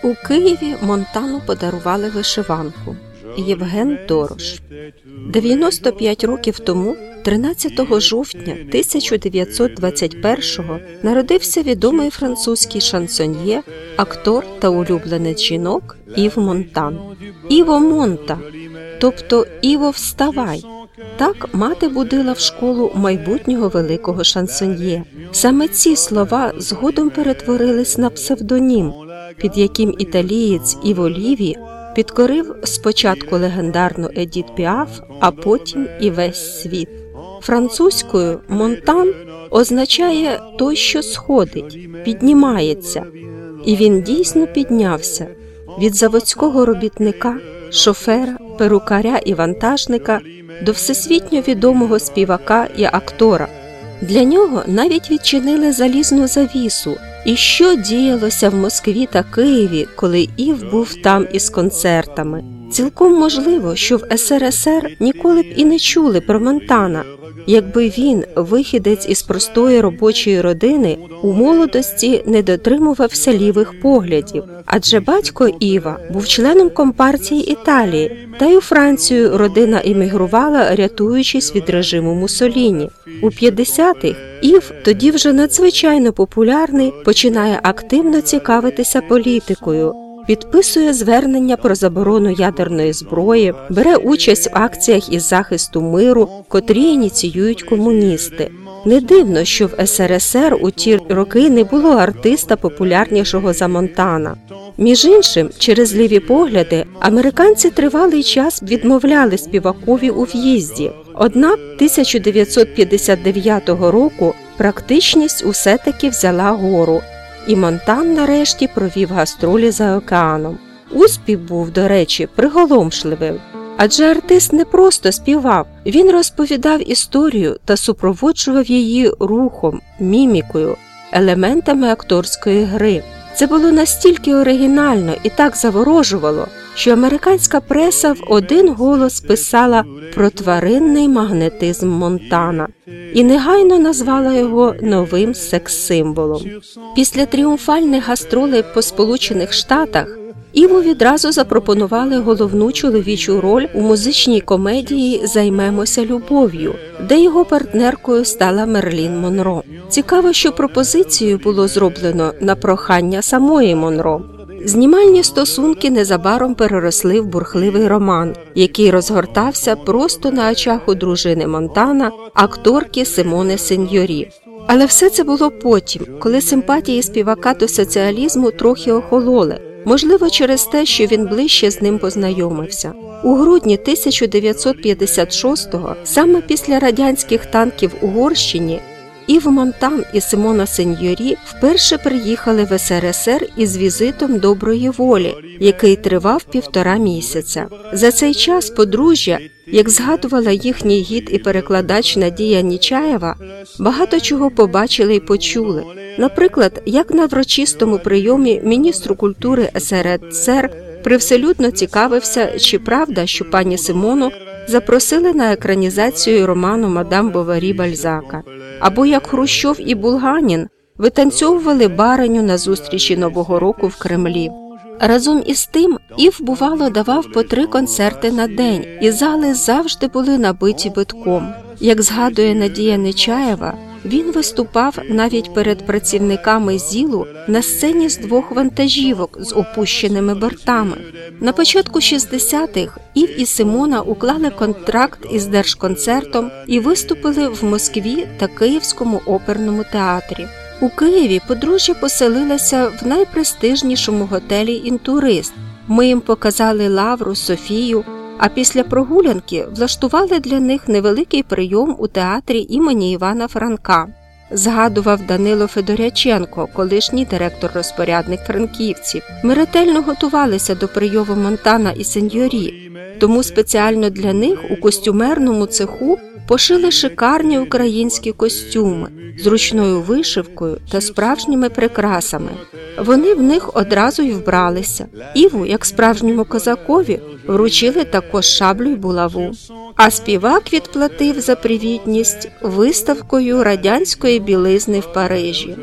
У Києві Монтану подарували вишиванку. Євген Дорош. 95 років тому, 13 жовтня 1921-го, народився відомий французький шансоньє, актор та улюбленець жінок Ів Монтан. Іво Монта, тобто Іво вставай. Так мати будила в школу майбутнього великого шансоньє. Саме ці слова згодом перетворились на псевдонім, під яким італієць Іво Ліві підкорив спочатку легендарну Едіт Піаф, а потім і весь світ. Французькою «Монтан» означає «той, що сходить», «піднімається». І він дійсно піднявся. Від заводського робітника, шофера, перукаря і вантажника до всесвітньо відомого співака і актора. Для нього навіть відчинили залізну завісу. І що діялося в Москві та Києві, коли Ів був там із концертами? Цілком можливо, що в СРСР ніколи б і не чули про Монтана, якби він, вихідець із простої робочої родини, у молодості не дотримувався лівих поглядів. Адже батько Іва був членом Компартії Італії, та й у Францію родина емігрувала, рятуючись від режиму Муссоліні. У 50-х Ів, тоді вже надзвичайно популярний, починає активно цікавитися політикою. Підписує звернення про заборону ядерної зброї, бере участь в акціях із захисту миру, котрі ініціюють комуністи. Не дивно, що в СРСР у ті роки не було артиста популярнішого за Монтана. Між іншим, через ліві погляди, американці тривалий час відмовляли співакові у в'їзді. Однак 1959 року практичність усе-таки взяла гору. І Монтан нарешті провів гастролі за океаном. Успіх був, до речі, приголомшливим. Адже артист не просто співав, він розповідав історію та супроводжував її рухом, мімікою, елементами акторської гри. Це було настільки оригінально і так заворожувало, що американська преса в один голос писала про тваринний магнетизм Монтана і негайно назвала його новим секс-символом. Після тріумфальних гастролей по Сполучених Штатах Іву відразу запропонували головну чоловічу роль у музичній комедії «Займемося любов'ю», де його партнеркою стала Мерлін Монро. Цікаво, що пропозицію було зроблено на прохання самої Монро. Знімальні стосунки незабаром переросли в бурхливий роман, який розгортався просто на очах у дружини Монтана, акторки Симони Синьорі. Але все це було потім, коли симпатії співака до соціалізму трохи охололи. Можливо, через те, що він ближче з ним познайомився. У грудні 1956-го, саме після радянських танків в Угорщині, Ів Монтан і Симона Синьорі вперше приїхали в СРСР із візитом доброї волі, який тривав 1,5 місяця. За цей час подружжя, як згадувала їхній гід і перекладач Надія Нічаєва, багато чого побачили і почули. Наприклад, як на врочистому прийомі міністру культури СРСР привселюдно цікавився, чи правда, що пані Симону запросили на екранізацію роману «Мадам Боварі» Бальзака. Або як Хрущов і Булганін витанцьовували бариню на зустрічі Нового року в Кремлі. Разом із тим, Ів, бувало, давав по 3 концерти на день, і зали завжди були набиті битком. Як згадує Надія Нечаєва, він виступав навіть перед працівниками ЗІЛу на сцені з 2 вантажівок з опущеними бортами. На початку 60-х Ів і Симона уклали контракт із Держконцертом і виступили в Москві та Київському оперному театрі. У Києві подружжя поселилося в найпрестижнішому готелі «Інтурист». Ми їм показали Лавру, Софію, а після прогулянки влаштували для них невеликий прийом у театрі імені Івана Франка. Згадував Данило Федоряченко, колишній директор-розпорядник франківців. Ми ретельно готувалися до прийому Монтана і Синьорі, тому спеціально для них у костюмерному цеху пошили шикарні українські костюми з ручною вишивкою та справжніми прикрасами. Вони в них одразу й вбралися. Іву, як справжньому козакові, вручили також шаблю й булаву. А співак відплатив за привітність виставкою радянської білизни в Парижі.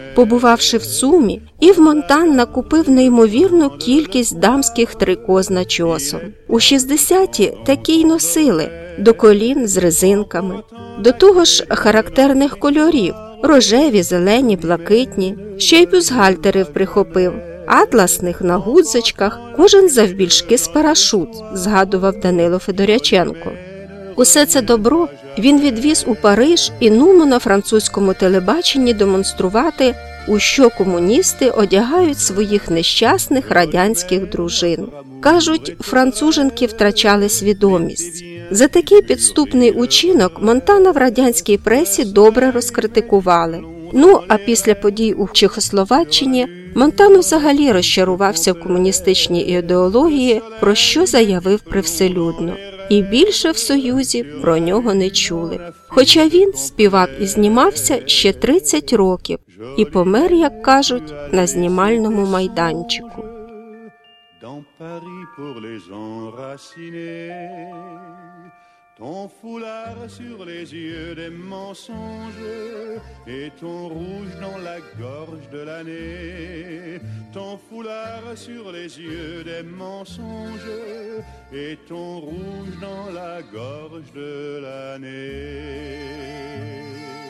Побувавши в ЦУМі, Ів Монтан накупив неймовірну кількість дамських трико з начосом. У 60-ті такі й носили, до колін з резинками. До того ж характерних кольорів – рожеві, зелені, блакитні. Ще й бюстгальтерів прихопив, атласних на гудзичках, кожен завбільшки з парашут, згадував Данило Федоряченко. Усе це добро він відвіз у Париж і нумо на французькому телебаченні демонструвати, у що комуністи одягають своїх нещасних радянських дружин. Кажуть, француженки втрачали свідомість. За такий підступний учинок Монтана в радянській пресі добре розкритикували. Ну, а після подій у Чехословаччині Монтан взагалі розчарувався в комуністичній ідеології, про що заявив привселюдно. І більше в Союзі про нього не чули. Хоча він співав і знімався ще 30 років і помер, як кажуть, на знімальному майданчику. Ton foulard sur les yeux des mensonges et ton rouge dans la gorge de l'année. Ton foulard sur les yeux des mensonges et ton rouge dans la gorge de l'année.